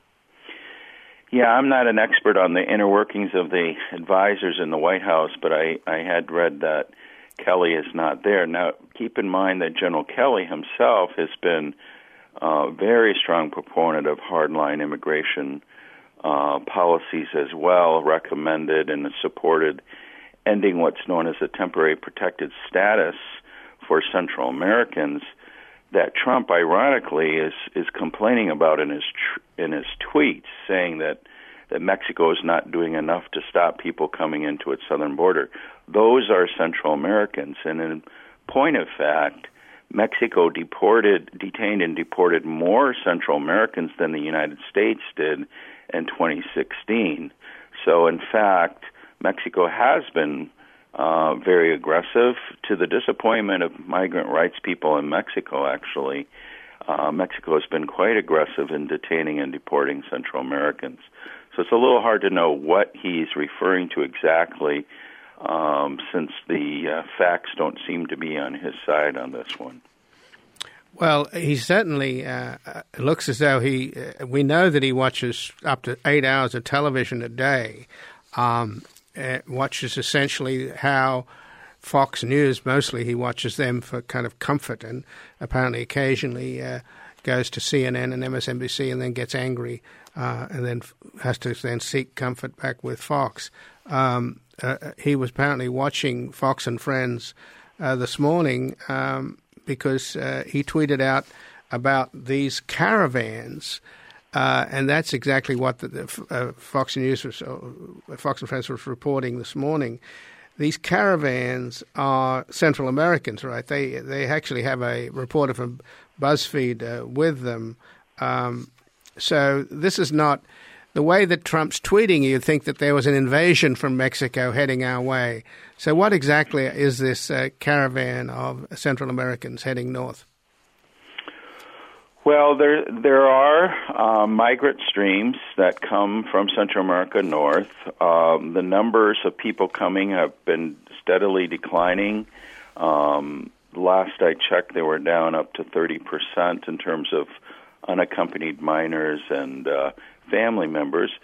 Yeah, I'm not an expert on the inner workings of the advisors in the White House, but I, I had read that Kelly is not there. Now, keep in mind that General Kelly himself has been a very strong proponent of hardline immigration uh, policies as well, recommended and supported ending what's known as a temporary protected status for Central Americans that Trump, ironically, is is complaining about in his tr- in his tweets, saying that, that Mexico is not doing enough to stop people coming into its southern border. Those are Central Americans, and in point of fact, Mexico deported, detained and deported more Central Americans than the United States did in twenty sixteen. So, in fact, Mexico has been uh, very aggressive, to the disappointment of migrant rights people in Mexico, actually. Uh, Mexico has been quite aggressive in detaining and deporting Central Americans. So it's a little hard to know what he's referring to exactly, um, since the uh, facts don't seem to be on his side on this one. Well, he certainly uh, looks as though he, uh, we know that he watches up to eight hours of television a day. Um, Uh, watches essentially how Fox News, mostly he watches them for kind of comfort, and apparently occasionally uh, goes to C N N and M S N B C and then gets angry uh, and then has to then seek comfort back with Fox. Um, uh, he was apparently watching Fox and Friends uh, this morning um, because uh, he tweeted out about these caravans. Uh, and that's exactly what the, the uh, Fox News was, uh, Fox and Friends was reporting this morning. These caravans are Central Americans, right? They they actually have a reporter from BuzzFeed uh, with them. Um, so this is not the way that Trump's tweeting. You'd think that there was an invasion from Mexico heading our way. So what exactly is this uh, caravan of Central Americans heading north? Well, there there are uh, migrant streams that come from Central America north. Um, the numbers of people coming have been steadily declining. Um, last I checked, they were down up to thirty percent in terms of unaccompanied minors and uh, family members.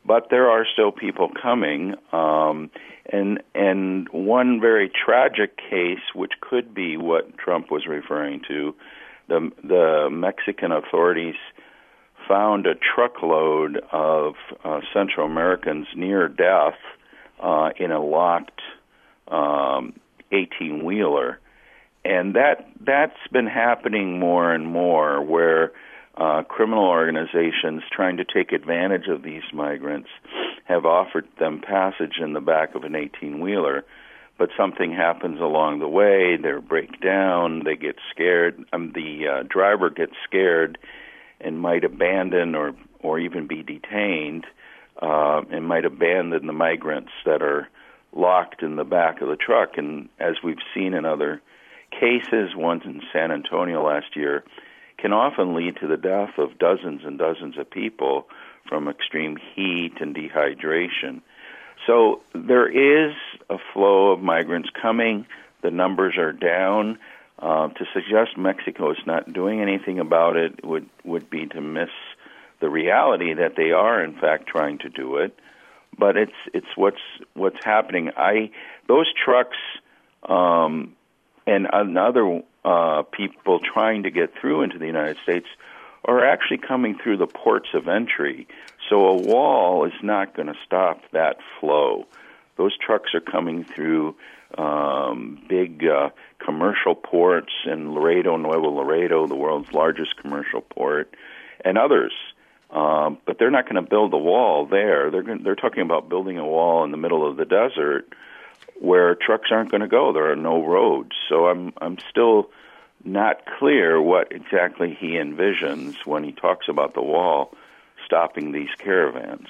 but there are still people coming. Um, and and one very tragic case, which could be what Trump was referring to, the the Mexican authorities found a truckload of uh, Central Americans near death uh, in a locked um, eighteen-wheeler. And that, that's been happening more and more, where uh, criminal organizations trying to take advantage of these migrants have offered them passage in the back of an eighteen-wheeler, but something happens along the way, they break down, they get scared, um, the uh, driver gets scared and might abandon or, or even be detained, uh, and might abandon the migrants that are locked in the back of the truck. And as we've seen in other cases, one in San Antonio last year, can often lead to the death of dozens and dozens of people from extreme heat and dehydration. So there is a flow of migrants coming. The numbers are down. Uh, to suggest Mexico is not doing anything about it would, would be to miss the reality that they are, in fact, trying to do it. But it's it's what's what's happening. I those trucks um, and other uh, people trying to get through into the United States are actually coming through the ports of entry. So a wall is not going to stop that flow. Those trucks are coming through um, big uh, commercial ports in Laredo, Nuevo Laredo, the world's largest commercial port, and others. Um, but they're not going to build a wall there. They're going, they're talking about building a wall in the middle of the desert where trucks aren't going to go. There are no roads. So I'm I'm still not clear what exactly he envisions when he talks about the wall stopping these caravans.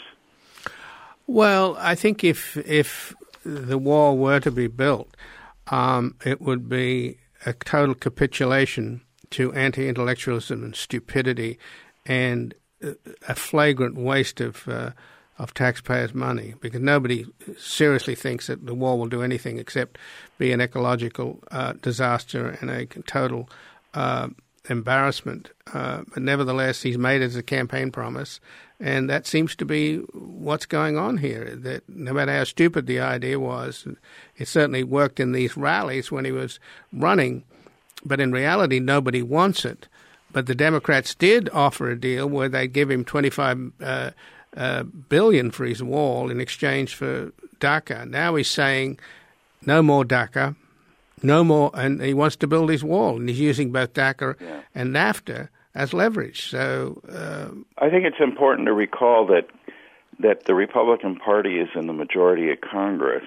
Well, I think if if the wall were to be built, um, it would be a total capitulation to anti-intellectualism and stupidity, and a flagrant waste of uh, of taxpayers' money, because nobody seriously thinks that the wall will do anything except be an ecological uh, disaster and a total uh, embarrassment. Uh, but nevertheless, he's made it as a campaign promise, and that seems to be what's going on here, that no matter how stupid the idea was, it certainly worked in these rallies when he was running, but in reality, nobody wants it. But the Democrats did offer a deal where they'd give him twenty-five uh, uh, billion for his wall in exchange for DACA. Now he's saying no more DACA, no more, and he wants to build his wall, and he's using both DACA yeah. and NAFTA as leverage. So uh, I think it's important to recall that that the Republican Party is in the majority of Congress,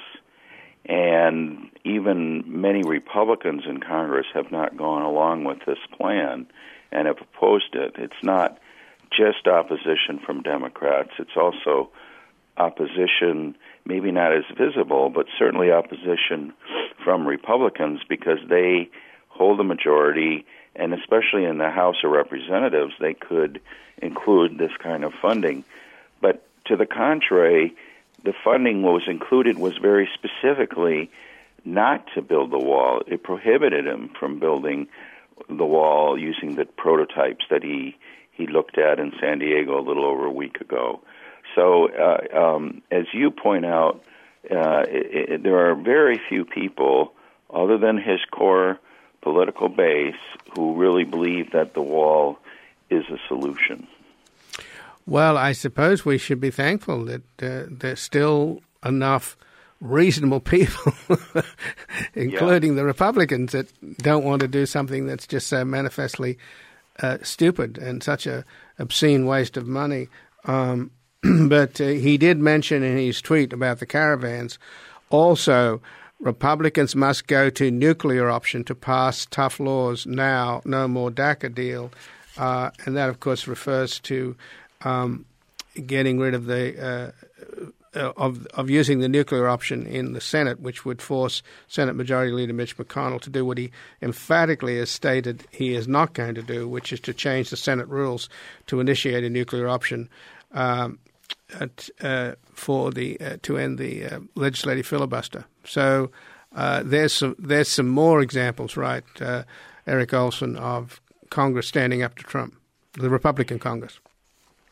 and even many Republicans in Congress have not gone along with this plan and have opposed it. It's not just opposition from Democrats. It's also opposition, maybe not as visible, but certainly opposition from Republicans, because they hold the majority, and especially in the House of Representatives, they could include this kind of funding. But to the contrary, the funding was included was very specifically not to build the wall. It prohibited him from building the wall using the prototypes that he, he looked at in San Diego a little over a week ago. So, uh, um, as you point out, uh, it, it, there are very few people, other than his core political base, who really believe that the wall is a solution. Well, I suppose we should be thankful that uh, there's still enough reasonable people, including yeah. the Republicans, that don't want to do something that's just so manifestly uh, stupid and such a obscene waste of money. Um, but uh, he did mention in his tweet about the caravans, also, Republicans must go to nuclear option to pass tough laws now, no more DACA deal. Uh, and that, of course, refers to um, getting rid of the uh, of of using the nuclear option in the Senate, which would force Senate Majority Leader Mitch McConnell to do what he emphatically has stated he is not going to do, which is to change the Senate rules to initiate a nuclear option um, at, uh, for the uh, to end the uh, legislative filibuster. So uh, there's some there's some more examples, right, uh, Eric Olson, of Congress standing up to Trump, the Republican Congress.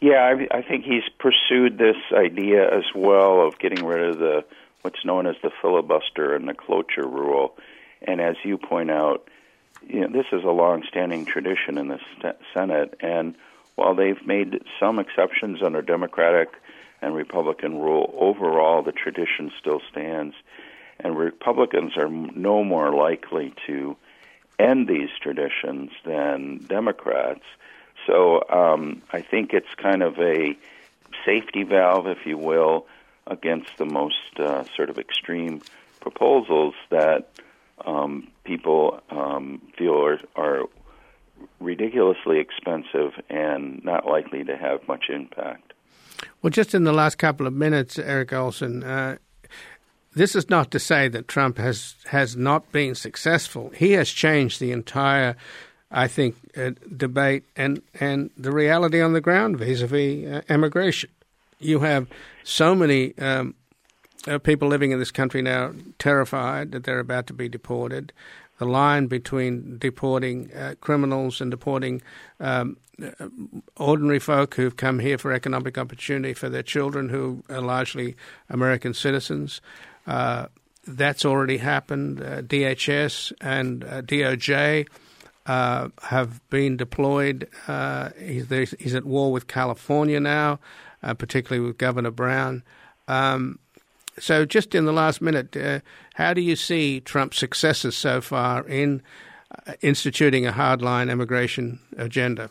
Yeah, I, I think he's pursued this idea as well of getting rid of the what's known as the filibuster and the cloture rule. And as you point out, you know, this is a long-standing tradition in the st- Senate. And while they've made some exceptions under Democratic and Republican rule, overall the tradition still stands. And Republicans are no more likely to end these traditions than Democrats. So um, I think it's kind of a safety valve, if you will, against the most uh, sort of extreme proposals that um, people um, feel are, are ridiculously expensive and not likely to have much impact. Well, just in the last couple of minutes, Erik Olson, uh, this is not to say that Trump has, has not been successful. He has changed the entire, I think, uh, debate and, and the reality on the ground vis-a-vis uh, immigration. You have so many um, uh, people living in this country now terrified that they're about to be deported. The line between deporting uh, criminals and deporting um, uh, ordinary folk who've come here for economic opportunity for their children who are largely American citizens, uh, that's already happened. Uh, D H S and uh, D O J uh, have been deployed. Uh, he's, he's at war with California now. Uh, particularly with Governor Brown. Um, so just in the last minute, uh, how do you see Trump's successes so far in uh, instituting a hardline immigration agenda?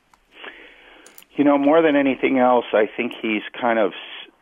You know, more than anything else, I think he's kind of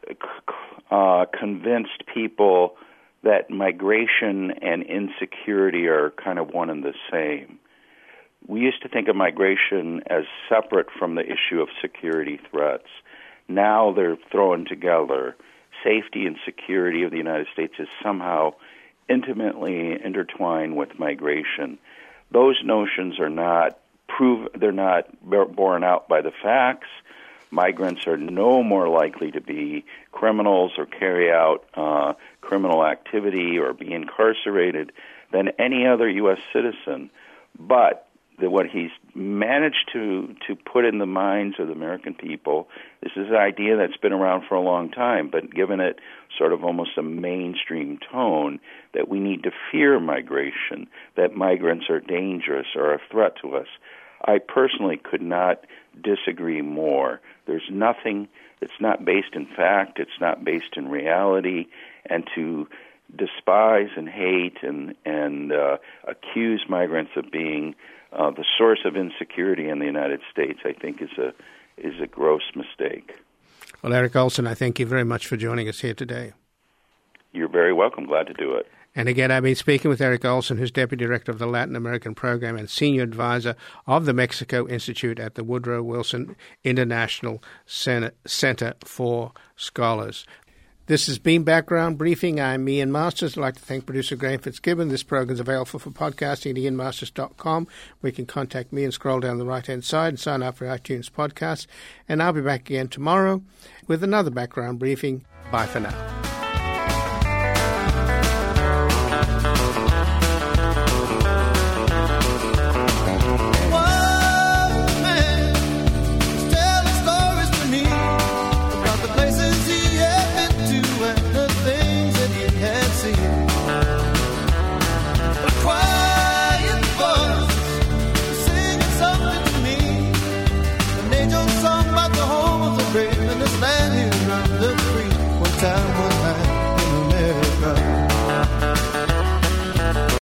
uh, convinced people that migration and insecurity are kind of one and the same. We used to think of migration as separate from the issue of security threats. Now they're thrown together. Safety and security of the United States is somehow intimately intertwined with migration. Those notions are not prove they're not borne out by the facts. Migrants are no more likely to be criminals or carry out uh, criminal activity or be incarcerated than any other U S citizen. But that what he's managed to, to put in the minds of the American people, this is an idea that's been around for a long time, but given it sort of almost a mainstream tone, that we need to fear migration, that migrants are dangerous or a threat to us. I personally could not disagree more. There's nothing that's not based in fact, it's not based in reality, and to despise and hate and, and uh, accuse migrants of being Uh, the source of insecurity in the United States, I think, is a is a gross mistake. Well, Erik Olson, I thank you very much for joining us here today. You're very welcome. Glad to do it. And again, I've been speaking with Erik Olson, who's Deputy Director of the Latin American Program and Senior Advisor of the Mexico Institute at the Woodrow Wilson International Center for Scholars. This has been Background Briefing. I'm Ian Masters. I'd like to thank producer Graham Fitzgibbon. This program is available for podcasting at ian masters dot com, where you can contact me and scroll down the right-hand side and sign up for iTunes podcasts. And I'll be back again tomorrow with another Background Briefing. Bye for now.